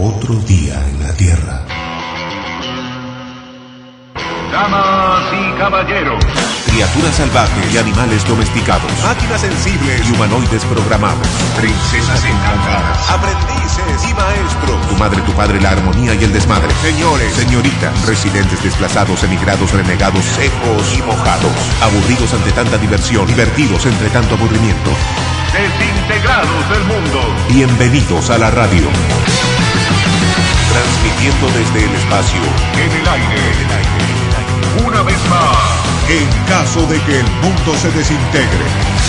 Otro día en la Tierra. Damas y caballeros, Criaturas salvajes y animales domesticados, máquinas sensibles y humanoides programados, princesas encantadas, aprendices y maestros, tu madre, tu padre, la armonía y el desmadre, señores, señoritas, residentes desplazados, emigrados, renegados, secos y mojados, aburridos ante tanta diversión, divertidos entre tanto aburrimiento, desintegrados del mundo. Bienvenidos a la radio. Transmitiendo desde el espacio, En el aire, una vez más, en caso de que el mundo se desintegre.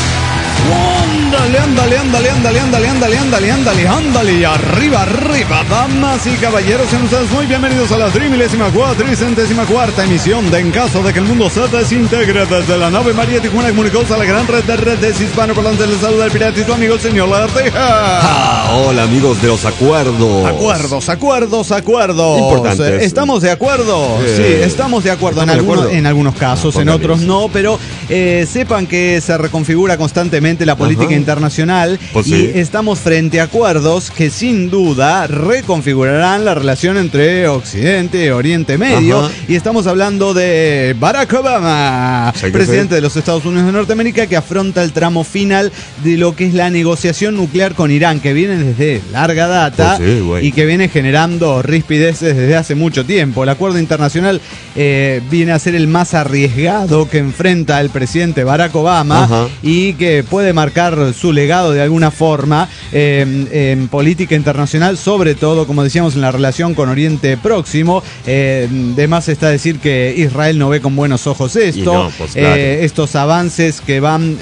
Ándale, arriba, damas y caballeros, sean ustedes muy bienvenidos a la 34ª emisión de En caso de que el mundo se desintegre desde la nave María Tijuana comunicados a la gran red de redes hispanoparlantes. Les saluda el pirata y su amigo el señor Lagartija. Hola amigos de los acuerdos. Acuerdos. Importantes. ¿Estamos de acuerdo? Sí, estamos de acuerdo. En algunos casos, en otros no, pero sepan que se reconfigura constantemente la política internacional Pues y sí. estamos frente a acuerdos que sin duda reconfigurarán la relación entre Occidente y Oriente Medio. Y estamos hablando de Barack Obama, Sí, presidente sí. de los Estados Unidos de Norteamérica, que afronta el tramo final de lo que es la negociación nuclear con Irán, que viene desde larga data Pues sí, güey. y que viene generando rispideces desde hace mucho tiempo. El acuerdo internacional viene a ser el más arriesgado que enfrenta el presidente Barack Obama y que puede marcar su legado de alguna forma en política internacional, sobre todo, como decíamos, en la relación con Oriente Próximo. De más está decir que Israel no ve con buenos ojos esto. No, pues claro. Estos avances que van,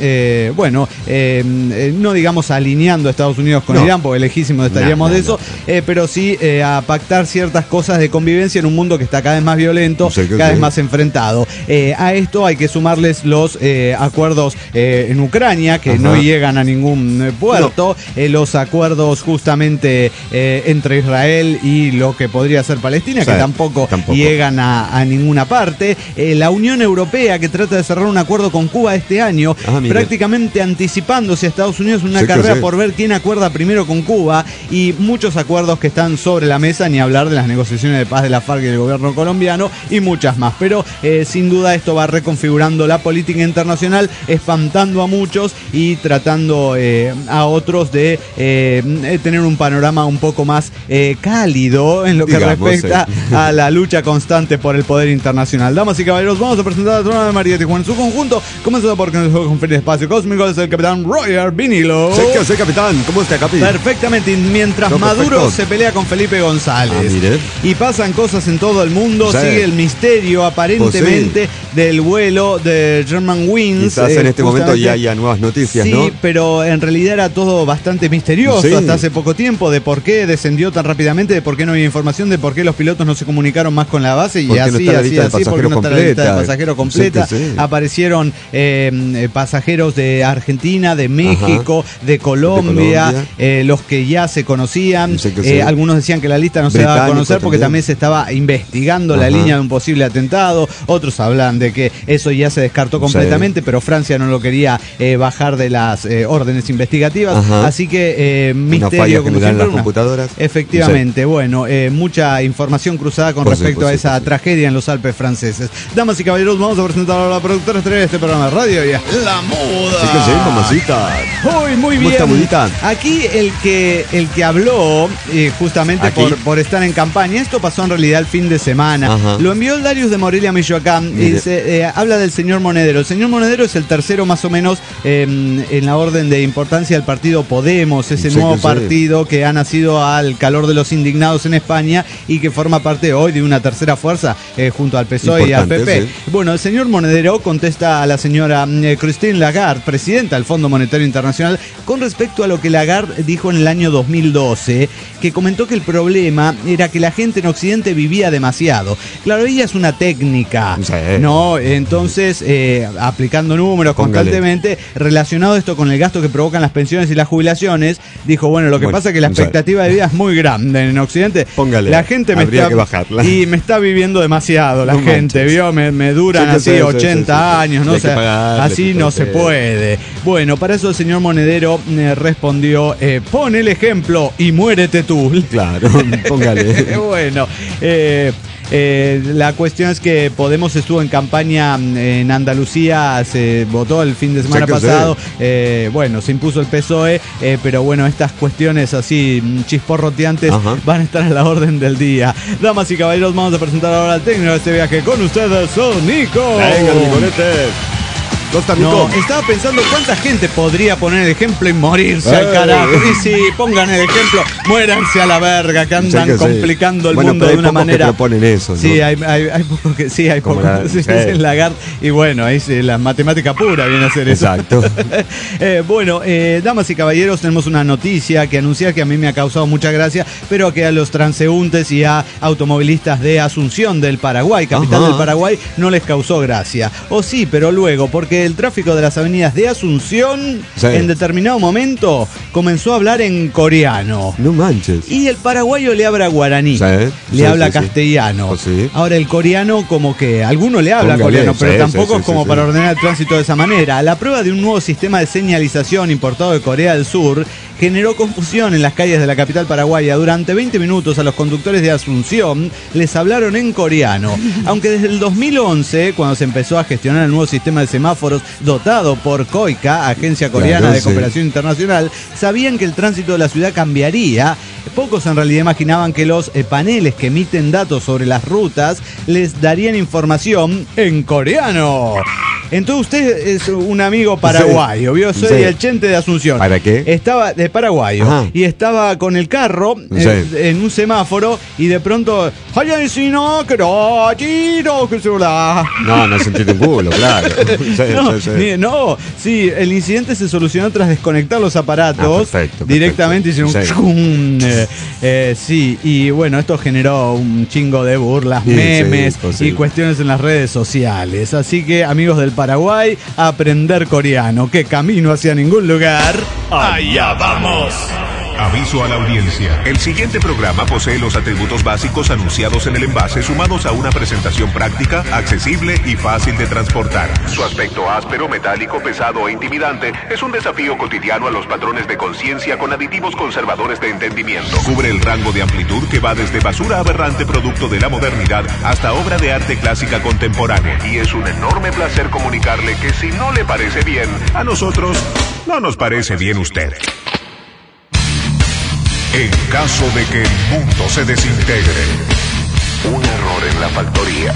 no digamos alineando a Estados Unidos con Irán, porque lejísimos estaríamos de eso, pero sí a pactar ciertas cosas de convivencia en un mundo que está cada vez más violento, Sí, cada vez más enfrentado. A esto hay que sumarles los acuerdos en Ucrania, que no llegan a ningún puerto, los acuerdos justamente entre Israel y lo que podría ser Palestina, que tampoco llegan a ninguna parte. La Unión Europea, que trata de cerrar un acuerdo con Cuba este año, prácticamente anticipándose a Estados Unidos en una carrera por ver quién acuerda primero con Cuba, y muchos acuerdos que están sobre la mesa, ni hablar de las negociaciones de paz de la FARC y del gobierno colombiano y muchas más. Pero sin duda esto va reconfigurando la política internacional, espantando a muchos y tratando a otros de tener un panorama un poco más cálido en lo que respecta a la lucha constante por el poder internacional. Damas y caballeros, vamos a presentar a Trona de María Tijuana en su conjunto, comenzando por el conferir espacio cósmico. Es el capitán Roger Vinilo. Sé que soy capitán, ¿cómo está, capi? Perfectamente, y mientras Maduro se pelea con Felipe González y pasan cosas en todo el mundo, sigue el misterio aparentemente del vuelo de Germanwings. Quizás en este momento ya haya nuevas noticias, ¿no? Sí, pero en realidad era todo bastante misterioso hasta hace poco tiempo, de por qué descendió tan rápidamente, de por qué no había información, de por qué los pilotos no se comunicaron más con la base, y porque así, no está la lista de porque no está la lista de pasajeros completa. Sí. Aparecieron pasajeros de Argentina, de México, de Colombia, los que ya se conocían. Algunos decían que la lista no se daba a conocer porque también se estaba investigando la línea de un posible atentado. Otros hablan de que eso ya se descartó completamente, pero Francia no lo quería bajar de las órdenes investigativas. Así que misterio como siempre. Las computadoras. Efectivamente, bueno, mucha información cruzada con respecto a esa tragedia en los Alpes franceses. Damas y caballeros, vamos a presentar a la productora estrella de este programa de radio, y es La Muda. Sí que sí, mamacita. Muy bien. ¿Cómo está, mudita? Aquí el que habló justamente por estar en campaña, esto pasó en realidad el fin de semana. Lo envió el Darius de Morelia, Michoacán, y habla del señor Monedero. El señor Monedero es el tercero más o menos en la orden de importancia del partido Podemos, ese nuevo partido que ha nacido al calor de los indignados en España y que forma parte hoy de una tercera fuerza junto al PSOE y al PP. Bueno, el señor Monedero contesta a la señora Christine Lagarde, presidenta del Fondo Monetario Internacional, con respecto a lo que Lagarde dijo en el año 2012, que comentó que el problema era que la gente en Occidente vivía demasiado. Claro, ella es una técnica, ¿no? Entonces, aplicando números constantemente, relacionado esto con el gasto que provocan las pensiones y las jubilaciones, dijo, bueno, lo que pasa es que la expectativa de vida es muy grande en Occidente. La gente habría que bajarla. Y me está viviendo demasiado la gente, ¿vio? Me duran así 80 años, ¿no? O sea, así no se puede. Bueno, para eso el señor Monedero respondió, pon el ejemplo y muérete tú. Claro, póngale. Bueno, la cuestión es que Podemos estuvo en campaña en Andalucía, se votó el fin de semana pasado, bueno, se impuso el PSOE, pero bueno, estas cuestiones así chisporroteantes van a estar a la orden del día. Damas y caballeros, vamos a presentar ahora al técnico de este viaje con ustedes, son Nico. Venga, Nicolete. No, estaba pensando cuánta gente podría poner el ejemplo y morirse al carajo. Y si pongan el ejemplo, muéranse a la verga, que andan complicando el mundo de una manera. Que proponen eso, ¿no? Sí, hay pocos que sí, hay pocos. Es Lagarde. Y bueno, ahí la matemática pura viene a ser eso. Exacto. Bueno, damas y caballeros, tenemos una noticia que anunciar que a mí me ha causado mucha gracia, pero que a los transeúntes y a automovilistas de Asunción del Paraguay, capital del Paraguay, no les causó gracia. O sí, pero luego, porque el tráfico de las avenidas de Asunción en determinado momento comenzó a hablar en coreano. No manches. Y el paraguayo le habla guaraní, le habla castellano. Ahora el coreano como que alguno le habla coreano, pero tampoco es como para ordenar el tránsito de esa manera. La prueba de un nuevo sistema de señalización importado de Corea del Sur generó confusión en las calles de la capital paraguaya. Durante 20 minutos a los conductores de Asunción les hablaron en coreano. Aunque desde el 2011, cuando se empezó a gestionar el nuevo sistema de semáforos dotado por COICA, Agencia Coreana de Cooperación Internacional, sabían que el tránsito de la ciudad cambiaría. Pocos en realidad imaginaban que los paneles que emiten datos sobre las rutas les darían información en coreano. Entonces usted es un amigo paraguayo, ¿vio? Soy el Chente de Asunción. ¿Para qué? Estaba de paraguayo y estaba con el carro en un semáforo y de pronto... No se entiende un culo, claro. Sí, el incidente se solucionó tras desconectar los aparatos directamente. Hicieron sí, y bueno, esto generó un chingo de burlas, memes y cuestiones en las redes sociales. Así que, amigos del Paraguay, a aprender coreano. ¿Qué camino hacia ningún lugar? ¡Allá vamos! Aviso a la audiencia. El siguiente programa posee los atributos básicos anunciados en el envase, sumados a una presentación práctica, accesible y fácil de transportar. Su aspecto áspero, metálico, pesado e intimidante es un desafío cotidiano a los patrones de conciencia con aditivos conservadores de entendimiento. Cubre el rango de amplitud que va desde basura aberrante producto de la modernidad hasta obra de arte clásica contemporánea. Y es un enorme placer comunicarle que si no le parece bien, a nosotros no nos parece bien usted. En caso de que el mundo se desintegre, un error en la factoría.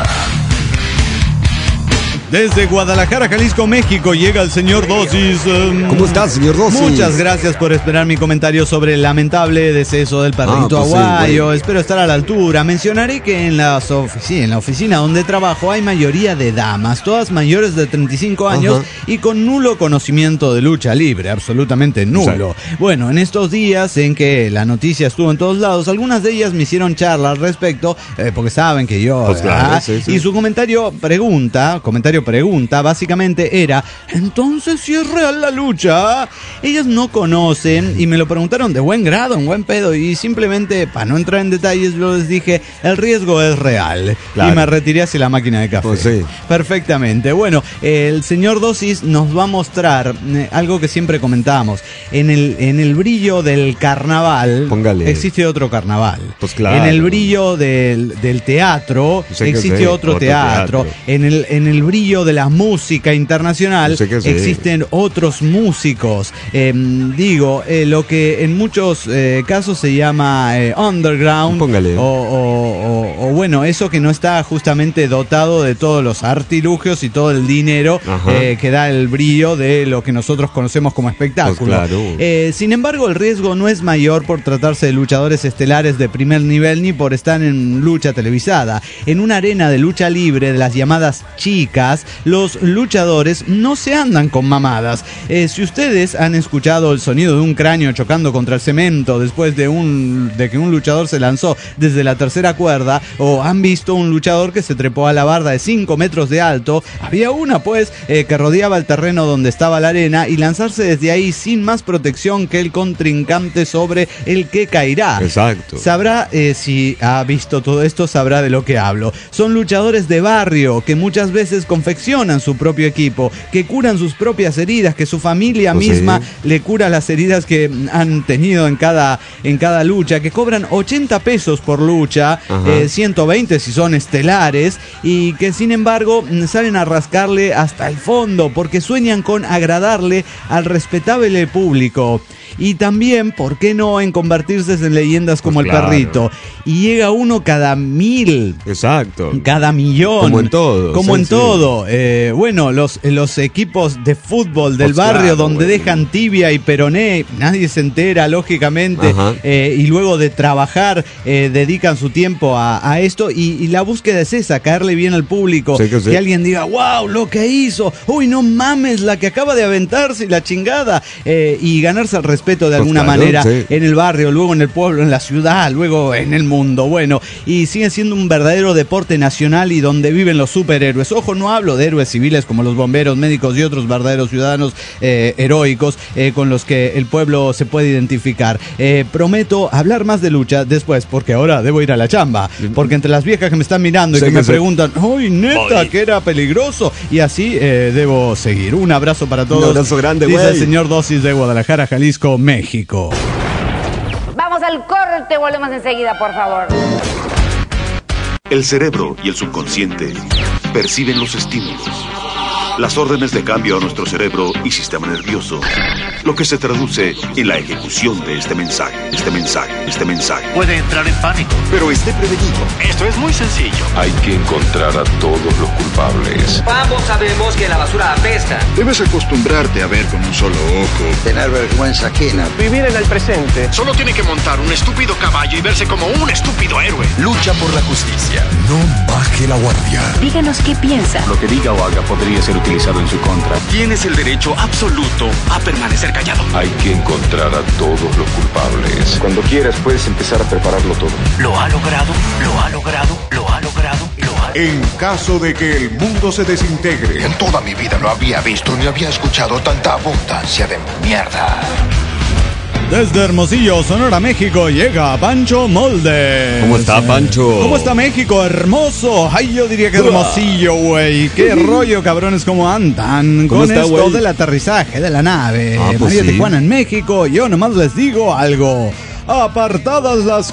Desde Guadalajara, Jalisco, México, llega el señor Dosis. ¿Cómo estás, señor Dosis? Muchas gracias por esperar mi comentario sobre el lamentable deceso del perrito aguayo. Espero estar a la altura. Mencionaré que en la oficina donde trabajo hay mayoría de damas, todas mayores de 35 años y con nulo conocimiento de lucha libre, absolutamente nulo. Bueno, en estos días en que la noticia estuvo en todos lados, algunas de ellas me hicieron charla al respecto, porque saben que yo... Y su comentario pregunta, básicamente era, entonces si es real la lucha. Ellas no conocen y me lo preguntaron de buen grado, en buen pedo, y simplemente, para no entrar en detalles, yo les dije, el riesgo es real. Y me retiré hacia la máquina de café. Perfectamente. Bueno, el señor Dosis nos va a mostrar algo que siempre comentábamos. En el brillo del carnaval existe otro carnaval. En el brillo del teatro existe otro teatro. En el brillo de la música internacional existen otros músicos. Lo que en muchos casos se llama underground o bueno, eso que no está justamente dotado de todos los artilugios y todo el dinero que da el brillo de lo que nosotros conocemos como espectáculo. Sin embargo, el riesgo no es mayor por tratarse de luchadores estelares de primer nivel ni por estar en lucha televisada. En una arena de lucha libre de las llamadas chicas, los luchadores no se andan con mamadas. Si ustedes han escuchado el sonido de un cráneo chocando contra el cemento después de que un luchador se lanzó desde la tercera cuerda, o han visto un luchador que se trepó a la barda de 5 metros de alto. Había una pues que rodeaba el terreno donde estaba la arena y lanzarse desde ahí sin más protección que el contrincante sobre el que caerá. Exacto. Sabrá, si ha visto todo esto, sabrá de lo que hablo. Son luchadores de barrio que muchas veces confeccionan su propio equipo, que curan sus propias heridas, que su familia misma le cura las heridas que han tenido en cada lucha, que cobran 80 pesos por lucha, 120 si son estelares, y que sin embargo salen a rascarle hasta el fondo porque sueñan con agradarle al respetable público. Y también, ¿por qué no en convertirse en leyendas como el perrito? Y llega uno cada 1000. Exacto. Cada millón. Como en todo. Como en todo. Bueno, los equipos de fútbol del barrio donde dejan tibia y peroné, nadie se entera, lógicamente, y luego de trabajar dedican su tiempo a esto, y la búsqueda es esa, caerle bien al público, que alguien diga, wow, lo que hizo, uy, no mames, la que acaba de aventarse y la chingada, y ganarse el respeto de alguna manera en el barrio, luego en el pueblo, en la ciudad, luego en el mundo. Bueno, y sigue siendo un verdadero deporte nacional y donde viven los superhéroes. Ojo, no hablo de héroes civiles como los bomberos, médicos y otros verdaderos ciudadanos heroicos con los que el pueblo se puede identificar. Prometo hablar más de lucha después, porque ahora debo ir a la chamba, porque entre las viejas que me están mirando y que me preguntan, ¡uy, neta, que era peligroso! Y así debo seguir. Un abrazo para todos. Un abrazo grande, dice el señor Dosis de Guadalajara, Jalisco, México. Vamos al corte, volvemos enseguida, por favor. El cerebro y el subconsciente perciben los estímulos, las órdenes de cambio a nuestro cerebro y sistema nervioso, lo que se traduce en la ejecución de este mensaje. Puede entrar en pánico, pero esté prevenido. Esto es muy sencillo. Hay que encontrar a todos los culpables. Ambos sabemos que la basura apesta. Debes acostumbrarte a ver con un solo ojo. Tener vergüenza ajena. Vivir en el presente. Solo tiene que montar un estúpido caballo y verse como un estúpido héroe. Lucha por la justicia. No baje la guardia. Díganos qué piensa. Lo que diga o haga podría ser utilizado en su contra. Tienes el derecho absoluto a permanecer callado. Hay que encontrar a todos los culpables. Cuando quieras puedes empezar a prepararlo todo. Lo ha logrado. En caso de que el mundo se desintegre, En toda mi vida no había visto ni había escuchado tanta abundancia de mierda. Desde Hermosillo, Sonora, México, llega Pancho Moldes. ¿Cómo está, Pancho? ¿Cómo está México? Hermoso. Ay, yo diría que Hermosillo, güey. Qué rollo, cabrones, cómo andan con está, esto güey? del aterrizaje de la nave. Pues María sí. Tijuana en México. Yo nomás les digo algo. Apartadas las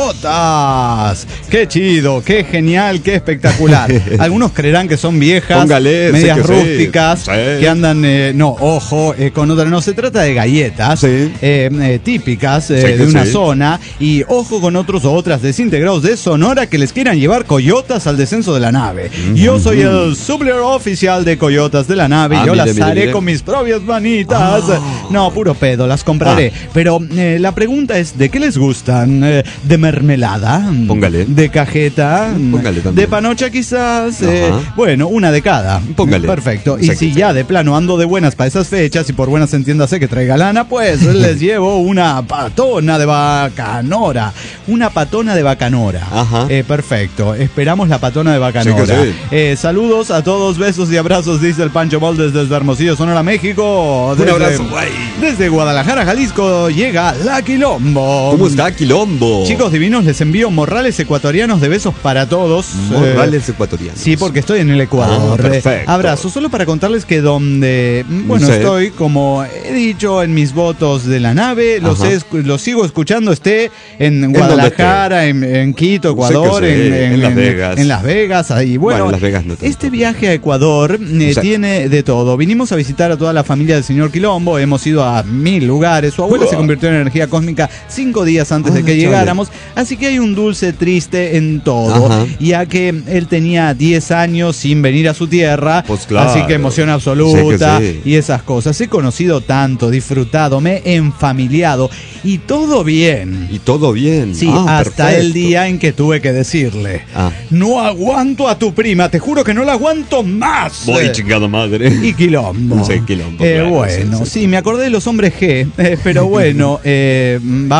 coyotas. Qué chido, qué genial, qué espectacular. Algunos creerán que son viejas, Póngale, medias sé que rústicas, sí. que andan, no, ojo, con otra. No, se trata de galletas típicas de una zona. Y ojo con otros o otras desintegrados de Sonora que les quieran llevar coyotas al descenso de la nave. Yo soy el supplier oficial de coyotas de la nave. Yo las haré con mis propias manitas. No, puro pedo, las compraré. Pero la pregunta es, ¿de qué les gustan? ¿De mermelada? Póngale. ¿De cajeta? Póngale también. ¿De panocha quizás? Bueno, una de cada. Póngale. Perfecto. Y si ya de plano ando de buenas para esas fechas, y por buenas entiéndase que traiga lana, pues les llevo una patona de bacanora. Una patona de bacanora. Perfecto. Esperamos la patona de bacanora. Saludos a todos, besos y abrazos, dice el Pancho Moldes desde Hermosillo, Sonora, México. Un abrazo, güey. Desde Guadalajara, Jalisco, llega La Quilombo. ¿Cómo está, Quilombo? Chicos divinos, les envío morrales ecuatorianos de besos para todos. Morrales ecuatorianos. Sí, porque estoy en el Ecuador. Perfecto. Abrazo, solo para contarles que donde, estoy, como he dicho en mis votos de la nave, los sigo escuchando, esté en Guadalajara, en Quito, Ecuador, en Las Vegas. En Las Vegas, ahí. Bueno, en Las Vegas no tanto. Este viaje a Ecuador tiene de todo. Vinimos a visitar a toda la familia del señor Quilombo, hemos ido a 1000 lugares. Su abuela se convirtió en energía cósmica 5 días antes de que llegáramos, así que hay un dulce triste en todo, ya que él tenía 10 años sin venir a su tierra, pues claro, así que emoción absoluta y esas cosas. He conocido tanto, disfrutado, me he enfamiliado y todo bien. Y todo bien. Sí, hasta el día en que tuve que decirle, no aguanto a tu prima, te juro que no la aguanto más. Voy, chingada madre. Y Quilombo. Sí, Quilombo. Claro, bueno, sí, me acordé de los hombres G, pero bueno, vamos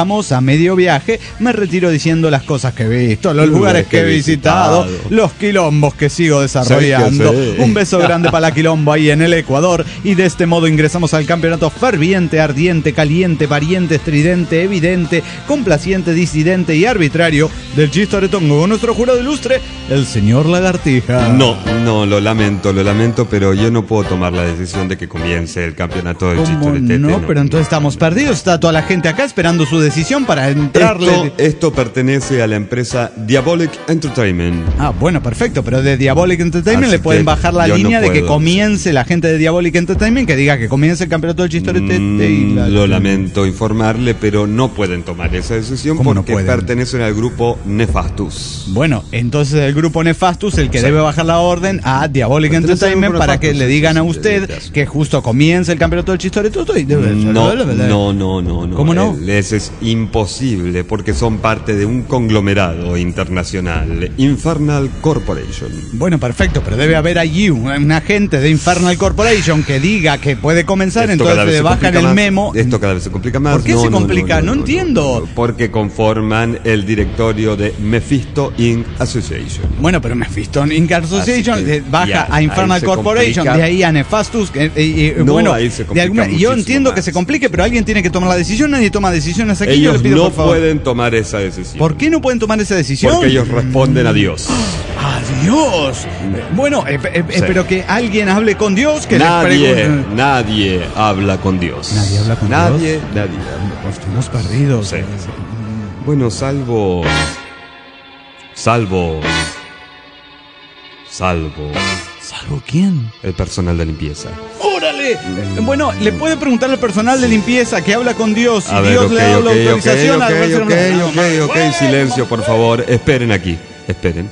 estamos a medio viaje, me retiro diciendo las cosas que he visto, los lugares que he visitado, los quilombos que sigo desarrollando. Sí. Un beso grande para la quilombo ahí en el Ecuador. Y de este modo ingresamos al campeonato ferviente, ardiente, caliente, pariente, estridente, evidente, complaciente, disidente y arbitrario del Chistoretongo con nuestro jurado ilustre, el señor Lagartija. No, lo lamento, pero yo no puedo tomar la decisión de que comience el campeonato del ¿Cómo Chistoretete. no? Pero entonces estamos perdidos. Está toda la gente acá esperando su decisión para entrarle. Esto pertenece a la empresa Diabolic Entertainment. Ah, bueno, perfecto, pero de Diabolic Entertainment Así le pueden que bajar la yo línea no de que puedo. comience la gente de Diabolic Entertainment, que diga que comience el campeonato del Chistoretete Lo lamento informarle, pero no pueden tomar esa decisión ¿Cómo no porque pueden? pertenecen al grupo Nefastus. Bueno, entonces el grupo Nefastus, el que Sí. debe bajar la orden a Diabolic Pertenece al Entertainment grupo para que Nefastus, le digan sí, a sí, usted sí. que justo comience el campeonato del Chistoretete. No. ¿Cómo no? Eso es imposible porque son parte de un conglomerado internacional, Infernal Corporation. Bueno, perfecto, pero debe haber allí un agente de Infernal Corporation que diga que puede comenzar, Esto entonces cada vez le se bajan complica el más. memo. Esto cada vez se complica más. ¿Por qué se complica? No entiendo. Porque conforman el directorio de Mephisto Inc. Association. Bueno, pero Mephisto Inc. Association Así que, baja ya, a Infernal ahí se Corporation, complica. de ahí a Nefastus. No, Bueno, ahí se de complica alguna, yo muchísimo entiendo que más. se complique, pero alguien tiene que tomar la decisión. Nadie toma decisiones aquí. Yo Ellos le pido, no por favor. pueden tomar esa decisión. ¿Por qué no pueden tomar esa decisión? Porque ellos responden a Dios. ¡Adiós! Bueno, Sí. pero que alguien hable con Dios, que les Nadie pregunte. habla con Dios. Nadie habla con Nadie, Dios. nadie. Pues estamos perdidos. Sí. Bueno, salvo. ¿Salvo quién? el personal de limpieza. ¡Órale! Bueno, le puede preguntar al personal de limpieza que habla con Dios. Si A ver, Dios le da la autorización a ok, silencio, por favor. Esperen aquí, esperen.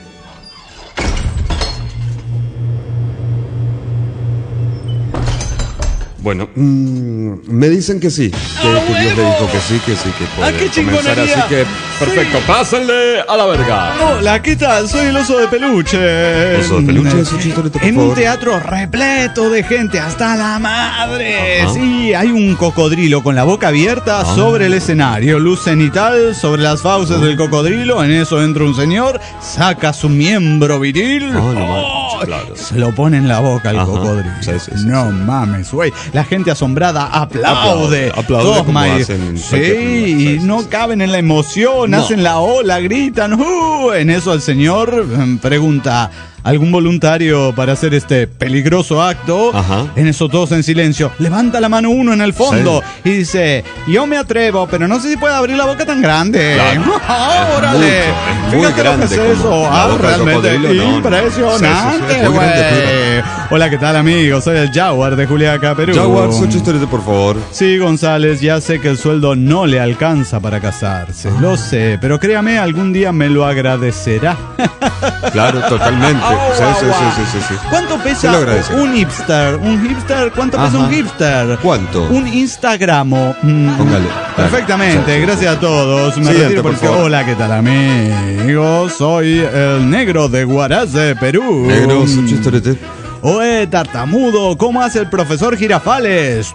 Bueno, me dicen que sí, que Dios le dijo que sí, que puede qué comenzar, chingonería! así que perfecto, pásenle a la verga. Hola, ¿qué tal? Soy el oso de peluche. Oso de peluche, es un chistorete, por En un favor. teatro repleto de gente, hasta la madre. Ajá. Sí, hay un cocodrilo con la boca abierta sobre el escenario, luz cenital sobre las fauces del cocodrilo. En eso entra un señor, saca su miembro viril. No manches, claro. Se lo pone en la boca al Ajá. cocodrilo. Sí, sí, No mames, güey. La gente asombrada aplaude. Aplaude Todos como ma- hacen en Sí, cualquier lugar. y Sí, sí, no sí. caben en la emoción, No. hacen la ola, gritan. En eso el señor pregunta: ¿algún voluntario para hacer este peligroso acto? Ajá. En eso todos en silencio. Levanta la mano uno en el fondo y dice: yo me atrevo, pero no sé si puede abrir la boca tan grande. Claro. ¡Órale! Es muy Fíjate grande lo que es como eso. la boca del Realmente cocodrilo, no, no. impresionante, Sí, sí, sí, muy grande. güey. Hola, ¿qué tal, amigos? Soy el Jaguar de Juliaca, Perú. Jaguar, su chistorete, por favor. Sí, González, ya sé que el sueldo no le alcanza para casarse. Lo sé, pero créame, algún día me lo agradecerá. Claro, totalmente. Sí. ¿Cuánto Se pesa lo agradece. un hipster? ¿Un hipster? ¿Cuánto pesa Ajá. un hipster? ¿Cuánto? Un Instagramo. Póngale. Perfectamente, Sí. gracias a todos. Me Siguiente, retiro por porque... favor. Hola, ¿qué tal, amigos? Soy el negro de Huaraz de Perú. Negro, su chistorete. Oe, tartamudo, ¿cómo hace el profesor Girafales?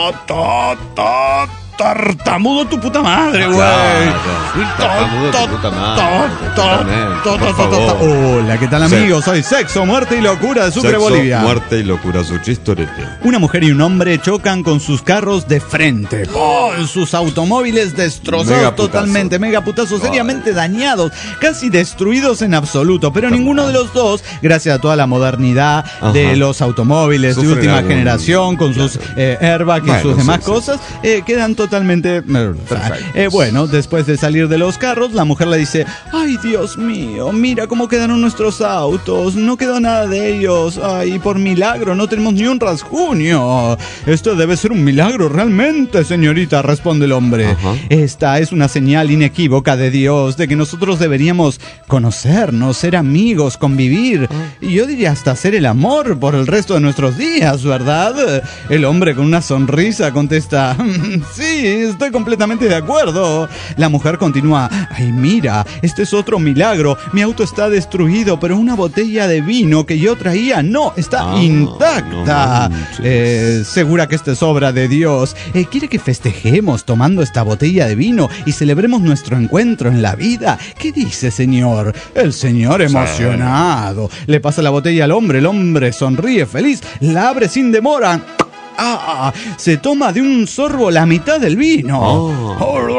Tartamudo tu puta madre, güey. Tartamudo tu puta madre, totalmente, por favor. Hola, ¿qué tal, Sí. amigos? Soy Sexo, Muerte y Locura de Sucre, Sexo, Bolivia. muerte y locura, su chistorete. Una mujer y un hombre chocan con sus carros de frente. Sus automóviles destrozados Mega putazo. totalmente, mega putazos, seriamente dañados, casi destruidos en absoluto. Pero ninguno de los dos, gracias a toda la modernidad de Ajá. los automóviles de Sufren última algún- generación, con sus airbags y Bueno, sus demás sí, sí. cosas, quedan totalmente... Perfectos. bueno, después de salir de los carros, la mujer le dice: ay, Dios mío, mira cómo quedaron nuestros autos, no quedó nada de ellos, ay, por milagro no tenemos ni un rasguño. Esto debe ser un milagro realmente, señorita, responde el hombre. Ajá. Esta es una señal inequívoca de Dios de que nosotros deberíamos conocernos, ser amigos, convivir, y yo diría hasta hacer el amor por el resto de nuestros días, ¿verdad? El hombre con una sonrisa contesta: sí, sí, estoy completamente de acuerdo. La mujer continúa, ay, mira, este es otro milagro. Mi auto está destruido, pero una botella de vino que yo traía, no, está intacta. No segura que esta es obra de Dios. ¿Quiere que festejemos tomando esta botella de vino y celebremos nuestro encuentro en la vida? ¿Qué dice, señor? El señor emocionado. Le pasa la botella al hombre, el hombre sonríe feliz, la abre sin demora. Se toma de un sorbo la mitad del vino.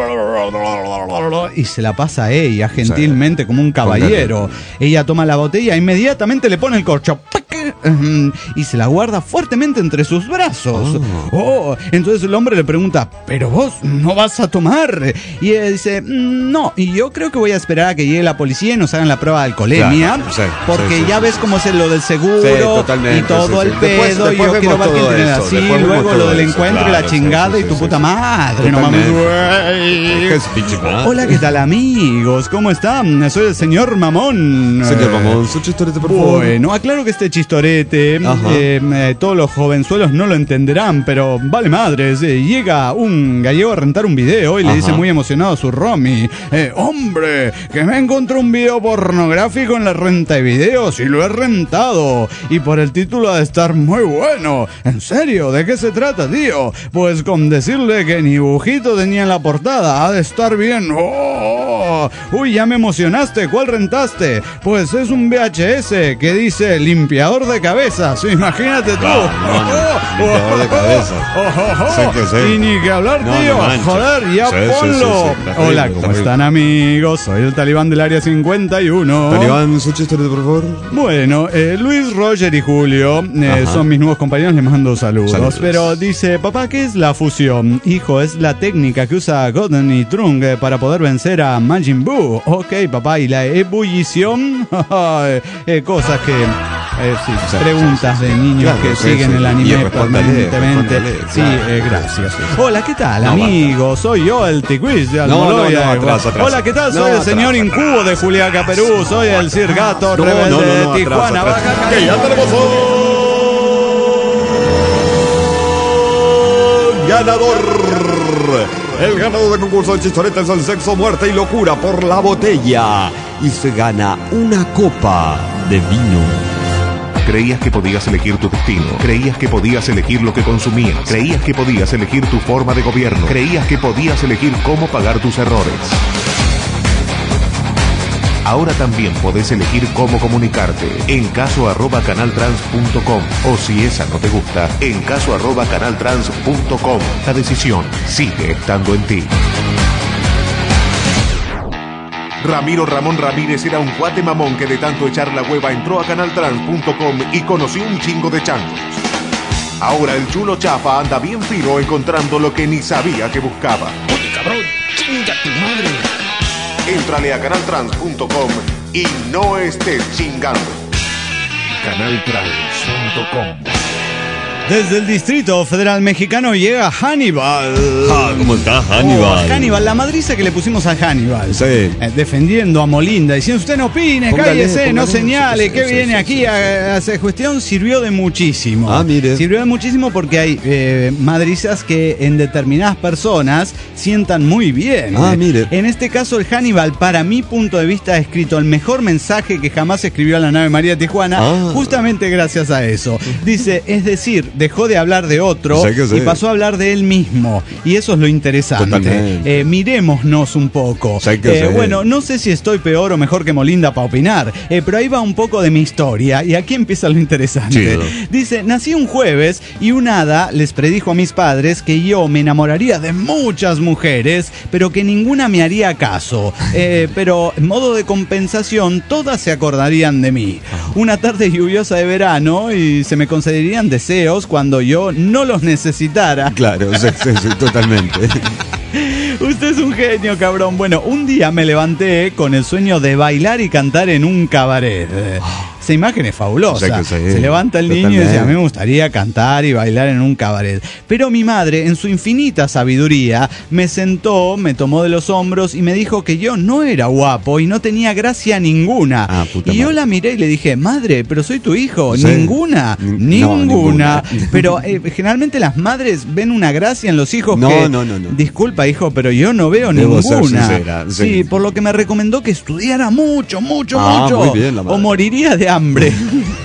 Y se la pasa a ella gentilmente como un caballero. Ella toma la botella e inmediatamente le pone el corcho y se la guarda fuertemente entre sus brazos. Entonces el hombre le pregunta, ¿pero vos no vas a tomar? Y ella dice, no, y yo creo que voy a esperar a que llegue la policía y nos hagan la prueba de alcoholemia, porque ya ves cómo es lo del seguro y todo el pedo. Después y yo quiero ver que tiene así, luego lo del encuentro y la chingada y tu puta madre. No mames, güey. Hola, ¿qué tal, amigos? ¿Cómo están? Soy el señor Mamón. Señor Mamón, su chistorete, por favor. Bueno, aclaro que este chistorete, todos los jovenzuelos no lo entenderán, pero vale madres. Llega un gallego a rentar un video y le dice muy emocionado a su roomie, hombre, que me encontré un video pornográfico en la renta de videos y lo he rentado. Y por el título ha de estar muy bueno. ¿En serio? ¿De qué se trata, tío? Pues con decirle que ni dibujito tenía en la portada, ha de estar bien. Uy, ya me emocionaste. ¿Cuál rentaste? Pues es un VHS que dice limpiador de cabezas. Imagínate tú. Limpiador de cabezas. Y ni que hablar, tío. Joder, ya ponlo. Hola, ¿cómo están, amigos? Soy el talibán del área 51. Talibán, su chistorete, por favor. Bueno, Luis, Roger y Julio son mis nuevos compañeros. Les mando saludos. Pero dice, papá, ¿qué es la fusión? Hijo, es la técnica que usa Godden y Trunk para poder vencer a Majin Buu. Ok, papá, ¿y la ebullición? Cosas que... preguntas de niños que siguen el anime permanentemente. Gracias. Hola, ¿qué tal, amigos? Soy yo, el Tiquiz de Almoloya. Atrás. Hola, ¿qué tal? Soy el señor Incubo de Juliaca, Perú. Soy el Sir Gato rebelde de Tijuana. Que ya tenemos ganador. El ganador del concurso de chistoretes en sexo, muerte y locura por la botella. Y se gana una copa de vino. Creías que podías elegir tu destino. Creías que podías elegir lo que consumías. Creías que podías elegir tu forma de gobierno. Creías que podías elegir cómo pagar tus errores. Ahora también podés elegir cómo comunicarte. En caso@canaltrans.com. O si esa no te gusta, en caso@canaltrans.com. La decisión sigue estando en ti. Ramiro Ramón Ramírez era un cuate mamón que de tanto echar la hueva entró a canaltrans.com y conoció un chingo de changos. Ahora el chulo chafa anda bien fino encontrando lo que ni sabía que buscaba. Oye, cabrón, chinga tu madre. Éntrale a canaltrans.com y no estés chingando. Canaltrans.com. Desde el Distrito Federal Mexicano llega Hannibal. ¿Cómo está Hannibal? Hannibal, la madriza que le pusimos a Hannibal. Sí. Defendiendo a Molinda, diciendo usted no opine, cállese, no señale, que viene aquí a hacer cuestión. Sirvió de muchísimo. Mire. Sirvió de muchísimo porque hay madrizas que en determinadas personas sientan muy bien. Mire. En este caso el Hannibal, para mi punto de vista, ha escrito el mejor mensaje que jamás escribió a la nave María Tijuana, justamente gracias a eso. Dice, es decir, dejó de hablar de otro y pasó a hablar de él mismo. Y eso es lo interesante. Mirémonos un poco. Bueno, no sé si estoy peor o mejor que Molinda para opinar, pero ahí va un poco de mi historia. Y aquí empieza lo interesante. Dice, nací un jueves y un hada les predijo a mis padres que yo me enamoraría de muchas mujeres, pero que ninguna me haría caso. Pero en modo de compensación, todas se acordarían de mí. Una tarde lluviosa de verano y se me concederían deseos cuando yo no los necesitara. Claro, sí, totalmente. Usted es un genio, cabrón. Bueno, un día me levanté con el sueño de bailar y cantar en un cabaret. esa imagen es fabulosa. Sí, se levanta el niño y dice, a mí me gustaría cantar y bailar en un cabaret. Pero mi madre, en su infinita sabiduría, me sentó, me tomó de los hombros y me dijo que yo no era guapo y no tenía gracia ninguna. Y yo la miré y le dije, madre, pero soy tu hijo. Sí. Ninguna. Pero generalmente las madres ven una gracia en los hijos que... No. Disculpa, hijo, pero yo no veo ninguna. Ser sincera, sí, por lo que me recomendó que estudiara mucho. Muy bien, o moriría de hambre.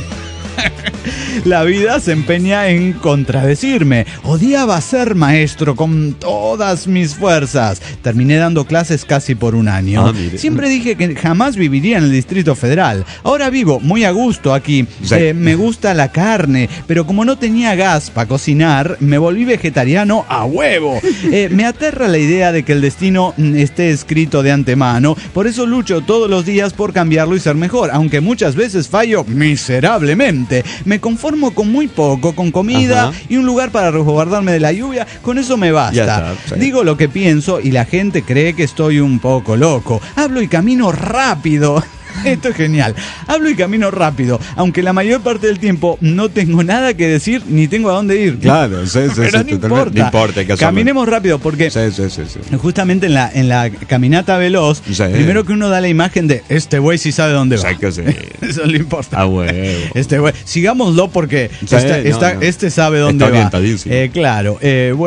La vida se empeña en contradecirme. Odiaba ser maestro con todas mis fuerzas. Terminé dando clases casi por un año. Siempre dije que jamás viviría en el Distrito Federal. Ahora vivo muy a gusto aquí. Sí. Me gusta la carne, pero como no tenía gas para cocinar, me volví vegetariano a huevo. Me aterra la idea de que el destino esté escrito de antemano. Por eso lucho todos los días por cambiarlo y ser mejor, aunque muchas veces fallo miserablemente. Me conformo con muy poco, con comida y un lugar para resguardarme de la lluvia. Con eso me basta. Digo lo que pienso y la gente cree que estoy un poco loco. Hablo y camino rápido. Esto es genial. Hablo y camino rápido, aunque la mayor parte del tiempo no tengo nada que decir ni tengo a dónde ir. Claro, pero no importa. Caminemos rápido porque justamente en la caminata veloz, primero que uno da la imagen de este güey sí sabe dónde va. Eso es lo importante. Este güey, sigámoslo porque este sabe dónde va. Claro,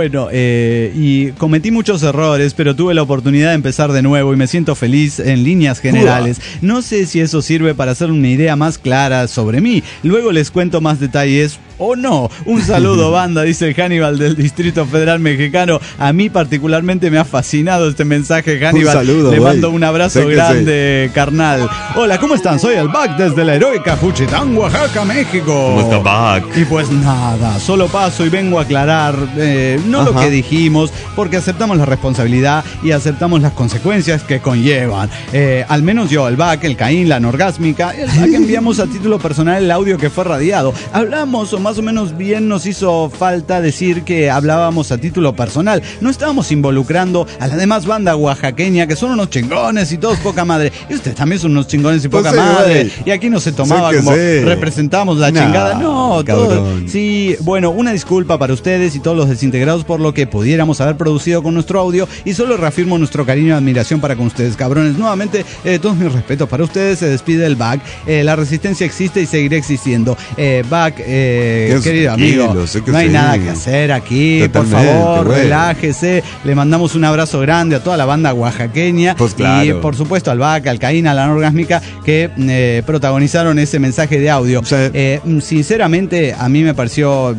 y cometí muchos errores, pero tuve la oportunidad de empezar de nuevo y me siento feliz en líneas generales. No sé si eso sirve para hacer una idea más clara sobre mí. Luego les cuento más detalles o no. Un saludo, banda, dice el Hannibal del Distrito Federal Mexicano. A mí particularmente me ha fascinado este mensaje, Hannibal. Un saludo, le mando un abrazo grande, carnal. Hola, ¿cómo están? Soy el Bac desde la heroica Juchitán, Oaxaca, México. ¿Cómo está, Bac? Y pues nada, solo paso y vengo a aclarar lo que dijimos, porque aceptamos la responsabilidad y aceptamos las consecuencias que conllevan. Al menos yo, el Bac, el Caín, la Anorgásmica, el Bac enviamos a título personal el audio que fue radiado. Hablamos más o menos bien, nos hizo falta decir que hablábamos a título personal. No estábamos involucrando a la demás banda oaxaqueña, que son unos chingones y todos poca madre. Y ustedes también son unos chingones y poca madre. Y aquí no se tomaba como representamos la chingada. No, todo. Sí, bueno, una disculpa para ustedes y todos los desintegrados por lo que pudiéramos haber producido con nuestro audio. Y solo reafirmo nuestro cariño y admiración para con ustedes, cabrones. Nuevamente, todos mis respetos para ustedes. Se despide el Bac. La resistencia existe y seguirá existiendo. Bac, querido amigo, no hay nada que hacer aquí. Totalmente, por favor, relájese. Le mandamos un abrazo grande a toda la banda oaxaqueña. Pues claro. Y por supuesto al Bac, al Caín, a la Anorgásmica, que protagonizaron ese mensaje de audio. Sinceramente, a mí me pareció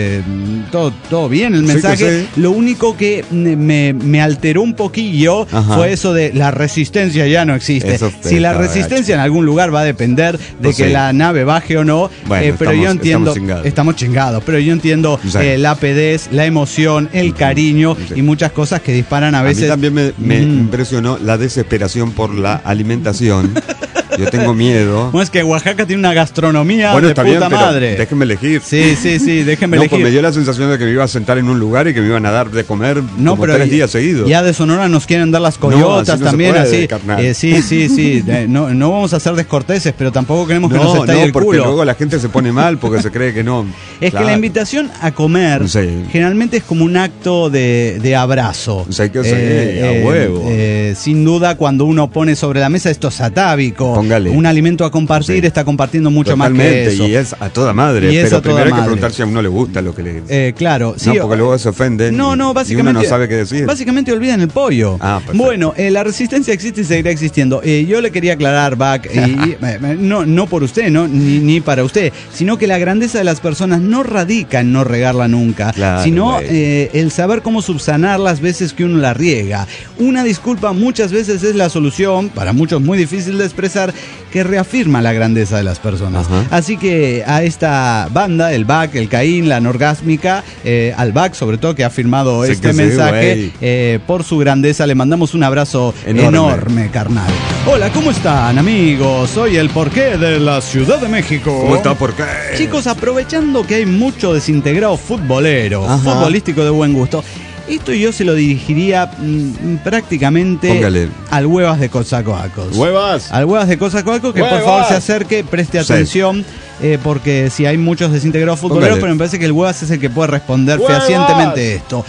todo bien el mensaje. Lo único que me alteró un poquillo fue eso de la resistencia ya no existe. Si la resistencia en algún lugar va a depender de que la nave baje o no, pero yo entiendo, estamos chingados, pero yo entiendo la pedez, la emoción, el cariño y muchas cosas que disparan a veces. A mí también me impresionó la desesperación por la alimentación. Yo tengo miedo. No, es que Oaxaca tiene una gastronomía de puta madre. Déjenme elegir. Sí, déjenme elegir. Pues me dio la sensación de que me iba a sentar en un lugar y que me iban a dar de comer como 3 días seguidos. Ya de Sonora nos quieren dar las coyotas también, así. Sí. No vamos a ser descorteses, pero tampoco queremos que nos estalle el culo. Porque luego la gente se pone mal porque se cree que no. Es que la invitación a comer generalmente es como un acto de abrazo. A huevo. Sin duda, cuando uno pone sobre la mesa esto es atávico. Un alimento a compartir está compartiendo mucho más que eso. Y es a toda madre, pero primero hay que preguntar si a uno le gusta lo que le dice. Claro, sí. No, porque luego se ofenden. No, básicamente. Y uno no sabe qué decir. Básicamente olvidan el pollo. Bueno, la resistencia existe y seguirá existiendo. Yo le quería aclarar, Bac, no por usted, ni para usted, sino que la grandeza de las personas no radica en no regarla nunca, sino el saber cómo subsanar las veces que uno la riega. Una disculpa muchas veces es la solución, para muchos muy difícil de expresar, que reafirma la grandeza de las personas. Así que a esta banda, el Bac, el Caín, la Anorgásmica, al Bac sobre todo, que ha firmado este mensaje, por su grandeza le mandamos un abrazo enorme, carnal. Hola, ¿cómo están, amigos? Soy el Porqué de la Ciudad de México. ¿Cómo está, Porqué? Chicos, aprovechando que hay mucho desintegrado futbolístico de buen gusto, Esto yo se lo dirigiría prácticamente Póngale. al Huevas de Coatzacoalcos. ¡Huevas! Al Huevas de Coatzacoalcos, que por ¡Huevas! favor se acerque, preste Sí. atención. Porque si hay muchos desintegrados futboleros, Póngale. pero me parece que el Huevas es el que puede responder ¡Huevas! fehacientemente esto.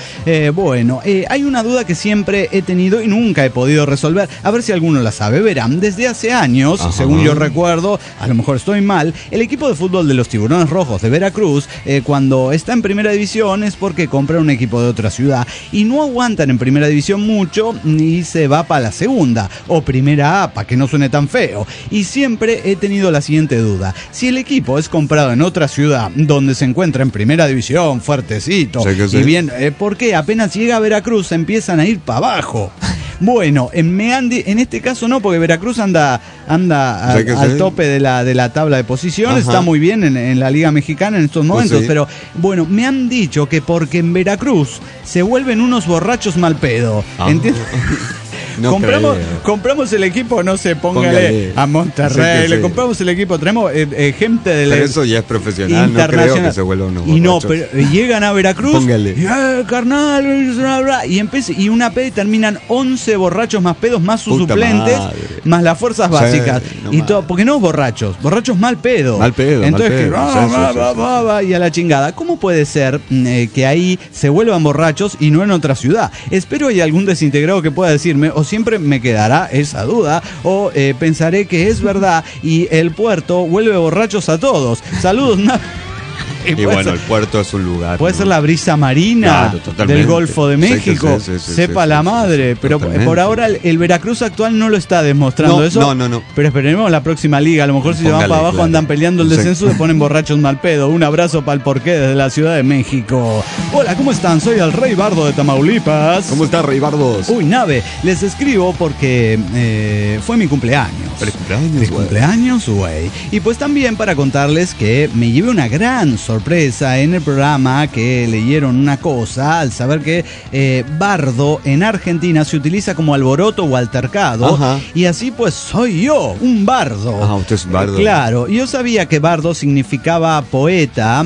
Hay una duda que siempre he tenido y nunca he podido resolver. A ver si alguno la sabe. Verán, desde hace años, Ajá. según yo recuerdo, a lo mejor estoy mal, el equipo de fútbol de los Tiburones Rojos de Veracruz, cuando está en primera división es porque compra un equipo de otra ciudad y no aguantan en primera división mucho y se va para la segunda o primera A, para que no suene tan feo. Y siempre he tenido la siguiente duda. Si el equipo es comprado en otra ciudad donde se encuentra en primera división, fuertecito, Sí que sí. y bien, ¿por qué apenas llega a Veracruz empiezan a ir para abajo? Bueno, en este caso no, porque Veracruz anda Sí que al sí. tope de la tabla de posiciones, Ajá. está muy bien en la Liga Mexicana en estos momentos, sí. pero bueno, me han dicho que porque en Veracruz se vuelven unos borrachos mal pedo, Ah. ¿entiendes? No creo. compramos el equipo, no sé, póngale Póngale. a Monterrey, Sí que le sí. compramos el equipo, traemos gente de Pero eso ya es profesional, no creo que se vuelva unos y no, borrachos. pero llegan a Veracruz Póngale. y, carnal, bla, bla, y una peda y terminan 11 borrachos más pedos, más sus Puta suplentes, madre. más las fuerzas Sí, básicas. no Y más. todo, porque no borrachos mal pedo. Mal pedo, Entonces, mal que pedo. Sí, sí. y a la chingada. ¿Cómo puede ser que ahí se vuelvan borrachos y no en otra ciudad? Espero hay algún desintegrado que pueda decirme, o siempre me quedará esa duda, o pensaré que es verdad y el puerto vuelve borrachos a todos. Saludos, Y bueno, el puerto es un lugar. puede ¿no? ser la brisa marina Claro, totalmente. del Golfo de Sí, México, sí, sí, sepa sí, la sí, madre, sí, pero totalmente. por ahora el Veracruz actual no lo está demostrando No, eso. no. Pero esperemos la próxima liga, a lo mejor si se van Póngale, para abajo claro. andan peleando el Sí. descenso, se ponen borrachos mal pedo. Un abrazo para el porqué desde la Ciudad de México. Hola, ¿cómo están? Soy el Rey Bardo de Tamaulipas. ¿Cómo está, Rey Bardos? Uy, nave, les escribo porque fue mi cumpleaños. Feliz cumpleaños, Feliz güey. cumpleaños, güey. Y pues también para contarles que me llevé una gran sorpresa en el programa, que leyeron una cosa al saber que bardo en Argentina se utiliza como alboroto o altercado. Ajá. Y así pues soy yo, un bardo. Ah, usted es bardo. Claro, yo sabía que bardo significaba poeta,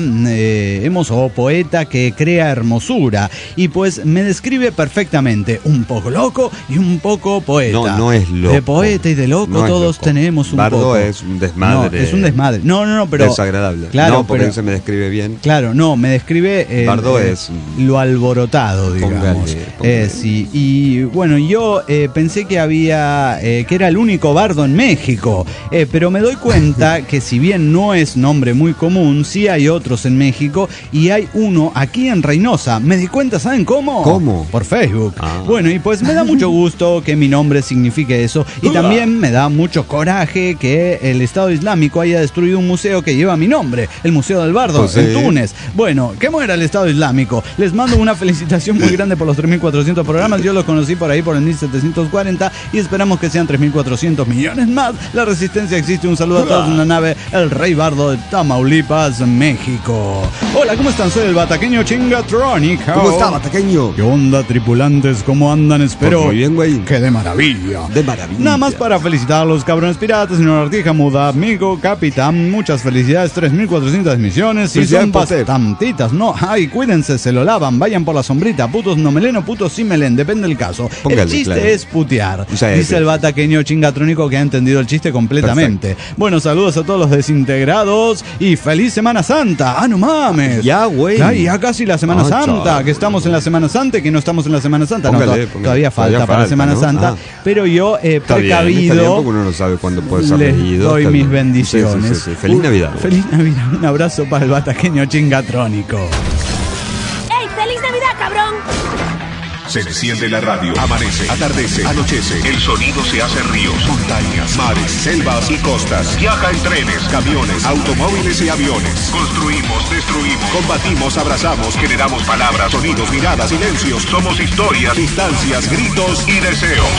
o poeta que crea hermosura. Y pues me describe perfectamente, un poco loco y un poco poeta. No es loco. De poeta y de loco No es todos loco. tenemos un Bardo poco. es un desmadre. No, es un desmadre. No, pero... Desagradable. Claro, no, porque pero- se me describe bien. Claro, no, me describe Bardo es- lo alborotado, digamos. Póngale. Sí, y bueno, yo pensé que había que era el único bardo en México, pero me doy cuenta que si bien no es nombre muy común, sí hay otros en México y hay uno aquí en Reynosa. Me di cuenta, ¿saben cómo? ¿Cómo? Por Facebook. Ah. Bueno, y pues me da mucho gusto que mi nombre signifique eso y también me da mucho coraje que el Estado Islámico haya destruido un museo que lleva mi nombre, el Museo del Bardo, Pues sí. en Túnez. Bueno, que muera el Estado Islámico. Les mando una felicitación muy grande por los 3.400 programas. Yo los conocí por ahí por el 1740 y esperamos que sean 3.400 millones más. La resistencia existe. Un saludo a todos en la nave El Rey Bardo de Tamaulipas, México. Hola, ¿cómo están? Soy el bataqueño Chingatrónico. ¿Cómo está, Bataqueño? ¿Qué onda, tripulantes? ¿Cómo andan? Espero Pues muy bien, güey. que de maravilla. De maravilla. Nada más para felicitar a los cabrones piratas, señor Artija Muda, amigo, capitán. Muchas felicidades, 3.400 misiones. Y Felicidades son por usted. bastantitas, ¿no? Ay, cuídense, se lo lavan, vayan por la sombrita. Putos no meleno, putos sí melen, depende del caso. Póngale, el chiste claro. es putear. Sí, Dice sí. el bataqueño chingatrónico que ha entendido el chiste completamente. Bueno, saludos a todos los desintegrados y feliz Semana Santa. ¡Ah, no mames! Ya, güey. Ya casi la Semana Ah, Santa, chaval. que estamos en la Semana Santa y que no estamos en la Semana Santa. No, Póngale, póngale. todavía falta para Semana ¿no? Santa, Ah. pero yo Está bien, precavido porque uno no sabe cuándo puede ser les leído. doy Está mis bien. bendiciones. Sí. Feliz Navidad. Feliz Navidad. Un abrazo para el bataqueño chingatrónico. ¡Ey, feliz Navidad, cabrón! Se enciende la radio. Amanece, atardece, anochece. El sonido se hace ríos, montañas, mares, selvas y costas. Viaja en trenes, camiones, automóviles y aviones. Construimos, destruimos, combatimos, abrazamos, generamos palabras, sonidos, miradas, silencios. Somos historias, distancias, gritos y deseos.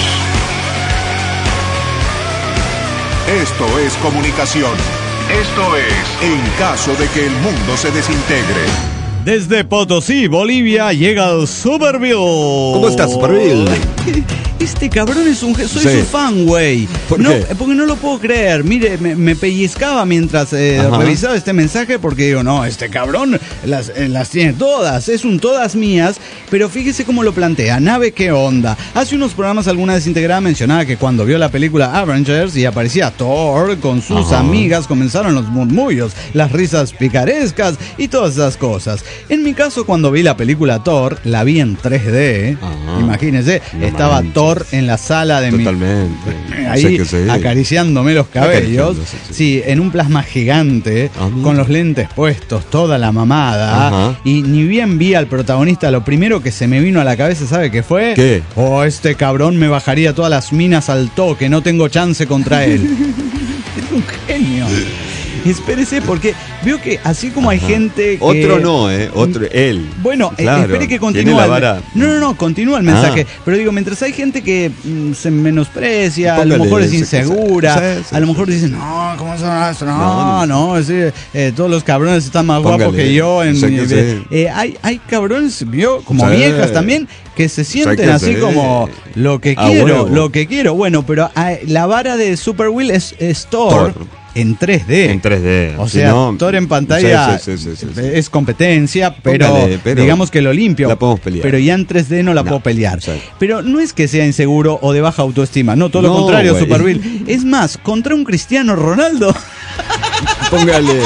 Esto es comunicación. Esto es En caso de que el mundo se desintegre. Desde Potosí, Bolivia, llega el Superbill. ¿Cómo estás, Superbill? Este cabrón es un... Soy su fan, güey. ¿Por no, qué? Porque no lo puedo creer. Mire, me pellizcaba mientras revisaba este mensaje porque digo, no, este cabrón las tiene todas. Es un todas mías, pero fíjese cómo lo plantea. Nave, ¿qué onda? Hace unos programas alguna desintegrada mencionaba que cuando vio la película Avengers y aparecía Thor con sus amigas, comenzaron los murmullos, las risas picarescas y todas esas cosas. En mi caso, cuando vi la película Thor, la vi en 3D. Imagínense, estaba Thor en la sala de ahí acariciándome los cabellos, sí, en un plasma gigante, con los lentes puestos, toda la mamada, y ni bien vi al protagonista, lo primero que se me vino a la cabeza, ¿sabe qué fue? ¿Qué? Oh, este cabrón me bajaría todas las minas al toque, no tengo chance contra él. Es un genio. Espérese, porque veo que así como hay gente que... Otro no, otro, él. Bueno, claro, espere que continúe. tiene la vara. No, continúa el mensaje. Pero digo, mientras hay gente que se menosprecia, a lo mejor es insegura, a lo mejor dicen, no, ¿cómo son esto? No, es decir, todos los cabrones están más guapos que yo. Hay cabrones, como viejas también, que se sienten así como lo que quiero. Bueno, pero la vara de Super Will es Thor. En 3D. En 3D. O sea, Thor en pantalla es competencia, pero digamos que lo limpio. La podemos pelear. Pero ya en 3D no la puedo pelear. Pero no es que sea inseguro o de baja autoestima. No, todo lo contrario, Superbill. Es más, contra un Cristiano Ronaldo. Póngale,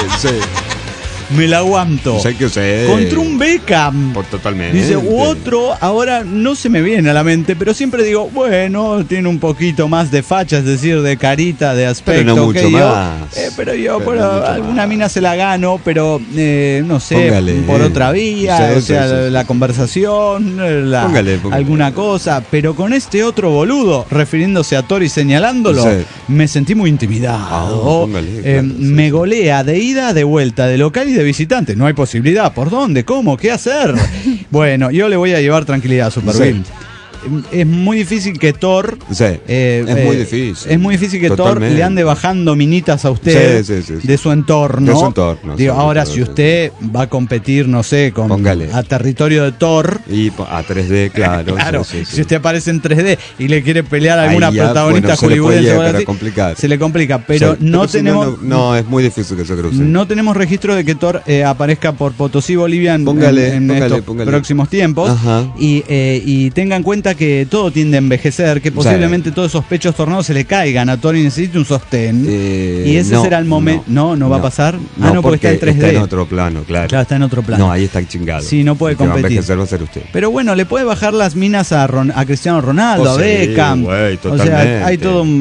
me la aguanto. Contra un Beckham. Totalmente. Dice, otro, ahora no se me viene a la mente, pero siempre digo, bueno, tiene un poquito más de facha, es decir, de carita, de aspecto. Pero no mucho más. Pero yo por alguna mina se la gano, pero no sé, por otra vía, la conversación, alguna cosa. Pero con este otro boludo, refiriéndose a Thor y señalándolo, me sentí muy intimidado. Me golea de ida, de vuelta, de local y de visitante. No hay posibilidad. ¿Por dónde? ¿Cómo? ¿Qué hacer? Bueno, yo le voy a llevar tranquilidad a Superbill. Es muy difícil que Thor es muy difícil. Es muy difícil que Thor le ande bajando minitas a usted de su entorno. Digo, ahora si usted va a competir, no sé, a territorio de Thor y a 3D, claro. Si usted aparece en 3D y le quiere pelear a alguna protagonista hollywoodense, se le complica, pero no tenemos es muy difícil que se cruce. No tenemos registro de que Thor aparezca por Potosí, Bolivia en estos próximos tiempos. Y tenga en cuenta que todo tiende a envejecer, que posiblemente todos esos pechos tornados se le caigan a Thor y necesite un sostén. Y ese será el momento. No va a pasar. No, porque está en 3D. Está en otro plano, claro. Está en otro plano. No, ahí está chingado. Sí, no puede competir. Va a envejecer, va a ser usted. Pero bueno, le puede bajar las minas a Cristiano Ronaldo, a Beckham. O sea, hay todo un...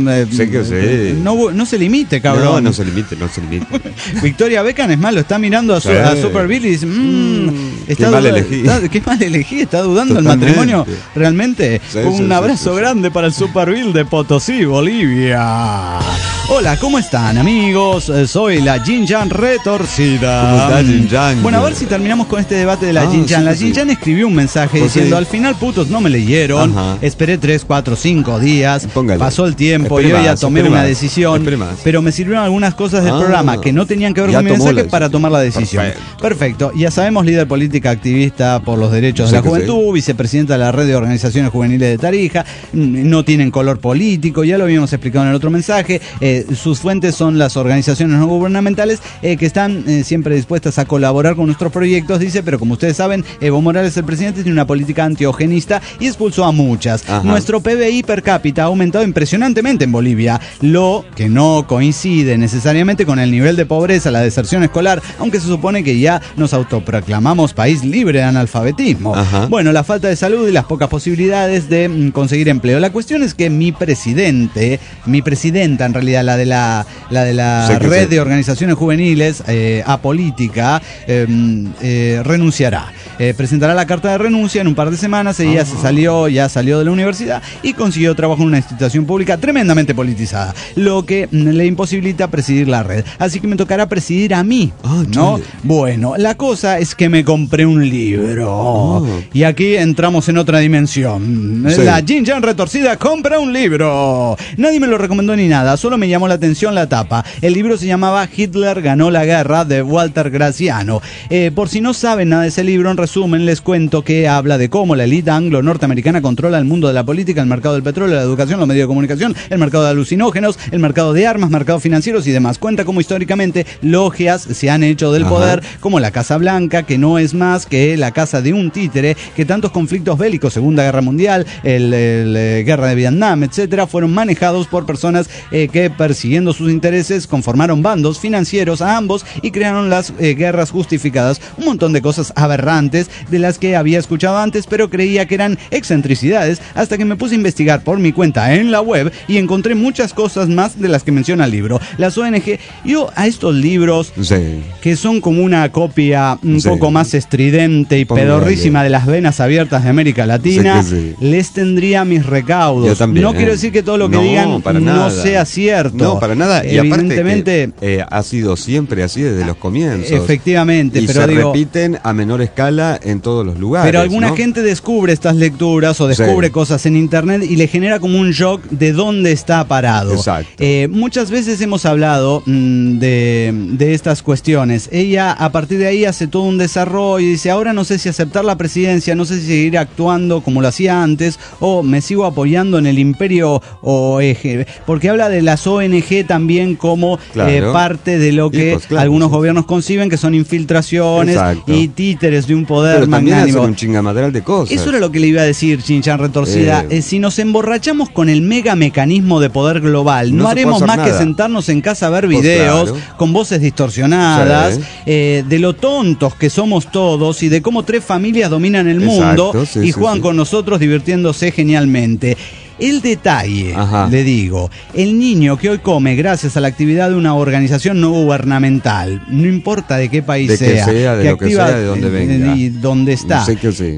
No se limite, cabrón. No se limite. Victoria Beckham, es más, lo está mirando a Superbill y dice, qué mal elegí. Está dudando el matrimonio realmente. Un abrazo grande para el Superbill de Potosí, Bolivia. Hola, ¿cómo están, amigos? Soy la Yin Yang retorcida. ¿Cómo está, Yin Yang? Bueno, a ver si terminamos con este debate de la Yin Yang. La Yin Yang escribió un mensaje diciendo, al final, putos, no me leyeron. Esperé 3, 4, 5 días. Pasó el tiempo y yo ya tomé una decisión. Pero me sirvieron algunas cosas del programa que no tenían que ver con mi mensaje para tomar la decisión. Perfecto. Ya sabemos, líder política, activista por los derechos de la juventud, vicepresidenta de la red de organizaciones juveniles de Tarija, no tienen color político, ya lo habíamos explicado en el otro mensaje. Sus fuentes son las organizaciones no gubernamentales que están siempre dispuestas a colaborar con nuestros proyectos, dice, pero como ustedes saben, Evo Morales, el presidente, tiene una política antiogenista y expulsó a muchas. Nuestro PBI per cápita ha aumentado impresionantemente en Bolivia, lo que no coincide necesariamente con el nivel de pobreza, la deserción escolar, aunque se supone que ya nos autoproclamamos país libre de analfabetismo. Bueno, la falta de salud y las pocas posibilidades de conseguir empleo. La cuestión es que mi presidenta en realidad, la de la red de organizaciones juveniles apolítica, renunciará. Presentará la carta de renuncia en un par de semanas. Ella ya salió de la universidad y consiguió trabajo en una institución pública tremendamente politizada, lo que le imposibilita presidir la red. Así que me tocará presidir a mí, ¿no? Bueno, la cosa es que me compré un libro. Y aquí entramos en otra dimensión. La Yin Yang retorcida compra un libro. Nadie me lo recomendó ni nada, solo me llamó llamó la atención la tapa. El libro se llamaba Hitler ganó la guerra, de Walter Graziano. Por si no saben nada de ese libro, en resumen les cuento que habla de cómo la élite anglo-norteamericana controla el mundo de la política, el mercado del petróleo, la educación, los medios de comunicación, el mercado de alucinógenos, el mercado de armas, mercados financieros y demás. Cuenta cómo históricamente logias se han hecho del poder, como la Casa Blanca, que no es más que la casa de un títere, que tantos conflictos bélicos, Segunda Guerra Mundial, Guerra de Vietnam, etcétera, fueron manejados por personas que, persiguiendo sus intereses, conformaron bandos financieros a ambos y crearon las guerras justificadas. Un montón de cosas aberrantes de las que había escuchado antes, pero creía que eran excentricidades, hasta que me puse a investigar por mi cuenta en la web y encontré muchas cosas más de las que menciona el libro. Las ONG, yo a estos libros que son como una copia un poco más estridente y pedorrísima de las venas abiertas de América Latina, les tendría mis recaudos. No quiero decir que todo lo que digan no sea cierto. No, para nada. Y evidentemente aparte, ha sido siempre así desde los comienzos. Efectivamente, y pero se repiten a menor escala en todos los lugares. Pero alguna gente descubre estas lecturas o descubre cosas en internet y le genera como un shock de dónde está parado. Exacto. Muchas veces hemos hablado de estas cuestiones. Ella a partir de ahí hace todo un desarrollo y dice, ahora no sé si aceptar la presidencia, no sé si seguir actuando como lo hacía antes o me sigo apoyando en el imperio OEG, porque habla de las ONG también como parte de lo que algunos gobiernos conciben que son infiltraciones y títeres de un poder magnánimo. Un chingamadral de cosas. Eso era lo que le iba a decir, Chinchan Retorcida. Si nos emborrachamos con el mega mecanismo de poder global, no haremos más que sentarnos en casa a ver videos con voces distorsionadas, de lo tontos que somos todos y de cómo 3 familias dominan el mundo y juegan con nosotros divirtiéndose genialmente. El detalle, le digo, el niño que hoy come gracias a la actividad de una organización no gubernamental, no importa de qué país sea, de que lo activa, que sea, de dónde venga, y dónde está,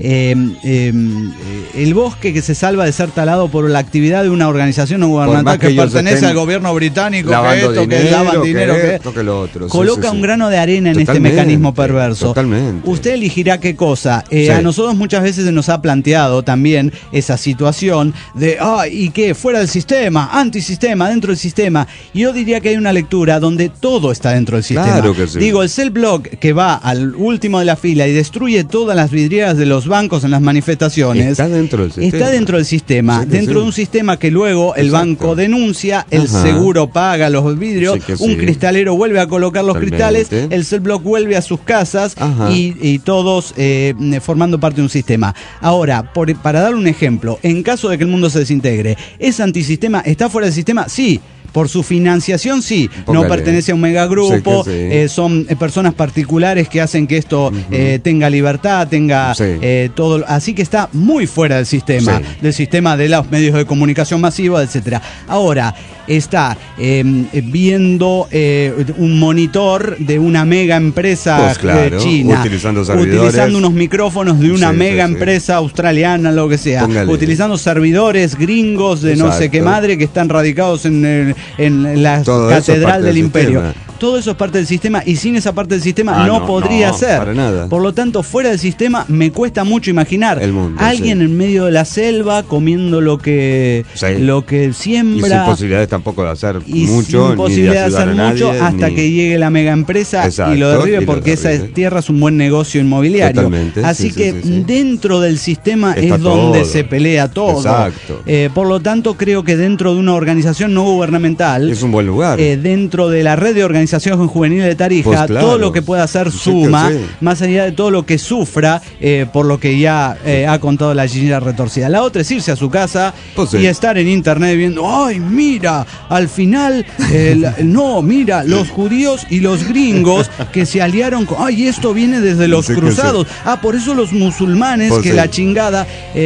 el bosque que se salva de ser talado por la actividad de una organización no gubernamental que pertenece al gobierno británico, que esto, que lavan dinero, que esto, que lo otro, coloca un grano de arena en este mecanismo perverso. Usted elegirá qué cosa. A nosotros muchas veces se nos ha planteado también esa situación de ¿y qué? Fuera del sistema, antisistema, dentro del sistema. Y yo diría que hay una lectura donde todo está dentro del sistema. Claro que sí. Digo, el cell block que va al último de la fila y destruye todas las vidrieras de los bancos en las manifestaciones. Está dentro del sistema. Está dentro del sistema. Dentro de un sistema que luego el banco denuncia, el seguro paga los vidrios, un cristalero vuelve a colocar los cristales, el cell block vuelve a sus casas y todos formando parte de un sistema. Ahora, para dar un ejemplo, en caso de que el mundo se desintegre, ¿es antisistema? ¿Está fuera del sistema? Sí. Por su financiación, sí. No pertenece a un megagrupo, son personas particulares que hacen que esto tenga libertad, tenga todo. Así que está muy fuera del sistema de los medios de comunicación masivos, etcétera. Ahora, está viendo un monitor de una mega empresa china, utilizando unos micrófonos de una mega empresa australiana, lo que sea, utilizando servidores gringos de no sé qué madre que están radicados en la catedral del imperio. Todo eso es parte del sistema y sin esa parte del sistema no podría ser. Para nada. Por lo tanto, fuera del sistema me cuesta mucho imaginar el mundo, alguien en medio de la selva comiendo lo que siembra. Y sin posibilidades tampoco de hacer mucho, sin posibilidad de hacer mucho hasta que llegue la mega empresa y lo derribe, porque esa tierra es un buen negocio inmobiliario. Totalmente, así que dentro del sistema está es donde se pelea todo. Por lo tanto, creo que dentro de una organización no gubernamental es un buen lugar. Dentro de la red de organización juvenil de Tarija, todo lo que pueda hacer suma, más allá de todo lo que sufra, por lo que ya ha contado la Chinchan Retorcida. La otra es irse a su casa y estar en internet viendo, ¡ay, mira! Al final, no, mira, los judíos y los gringos que se aliaron con, ¡ay, esto viene desde los cruzados! Por eso los musulmanes, que la chingada,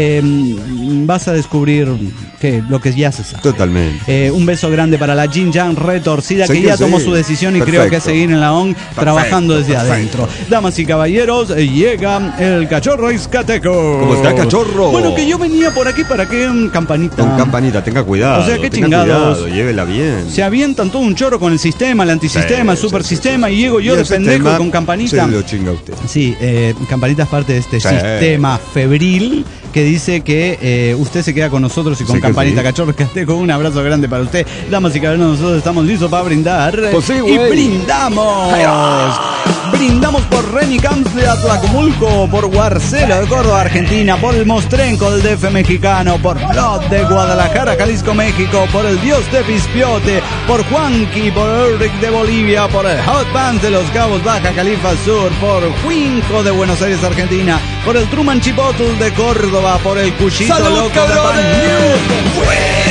vas a descubrir lo que ya se sabe. Totalmente. Un beso grande para la Chinchan Retorcida, que ya tomó su decisión y creo que seguir en la ONG trabajando desde adentro. Damas y caballeros, llega el Cachorro Izcateco. ¿Cómo está, Cachorro? Bueno, que yo venía por aquí para que campanita. Con campanita, tenga cuidado. O sea, qué chingados. Cuidado, llévela bien. Se avientan todo un choro con el sistema, el antisistema, el supersistema, y llego yo de pendejo con campanita. Se lo chinga usted. Sí, campanita es parte de este sistema febril que dice que usted se queda con nosotros y con Campanita Cachorro. Con un abrazo grande para usted. Damas y caballeros, nosotros estamos listos para brindar. Pues sí, y brindamos. Brindamos por Remy Camps de Atlacomulco, por Guarcelo de Córdoba, Argentina, por el Mostrenco del DF mexicano, por Blood de Guadalajara, Jalisco, México, por el Dios de Pispiote, por Juanqui, por Ulrich de Bolivia, por el Hot Pants de Los Cabos, Baja Califa Sur, por Juinco de Buenos Aires, Argentina, por el Truman Chipotle de Córdoba, por el Cuchito ¡Salud, Loco cabrones! de Pan News.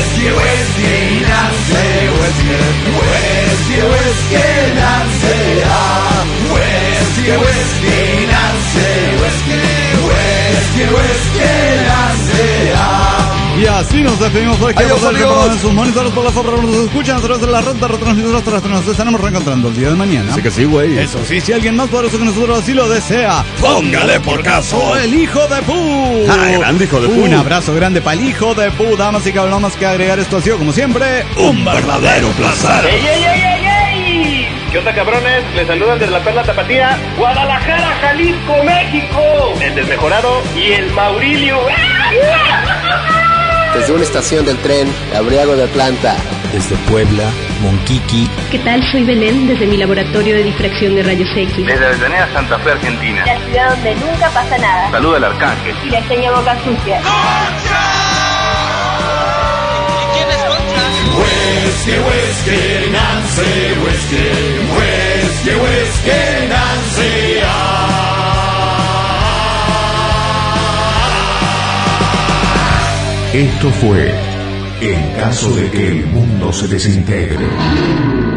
Y así nos despedimos por aquí. Adiós, amigos. En sus monitores por la forma nos escuchan a través de la red de retransmisores. Nos estaremos reencontrando el día de mañana. Así que sí, güey. Eso sí, si alguien más poderoso que nosotros así lo desea, Póngale por caso. el hijo de Pu. Grande hijo de Pu. Un abrazo grande para el hijo de Pu. Damas y caballeros, más que agregar, esto ha sido como siempre Un verdadero placer. ¡Ey, ey, ey, ey, ey! ¿Qué onda, cabrones? Les saludan desde la Perla Tapatía, Guadalajara, Jalisco, México. El Desmejorado y el Maurilio. Desde una estación del tren, Abriago de Atlanta. Desde Puebla, Monquiqui. ¿Qué tal? Soy Belén, desde mi laboratorio de difracción de rayos X. Desde Avellaneda, Santa Fe, Argentina. La ciudad donde nunca pasa nada. Saluda al Arcángel. Y le enseño boca sucia. ¿Y quién es Concha? Whiskey, Nancy, whiskey, Nancy. Esto fue En caso de que el mundo se desintegre.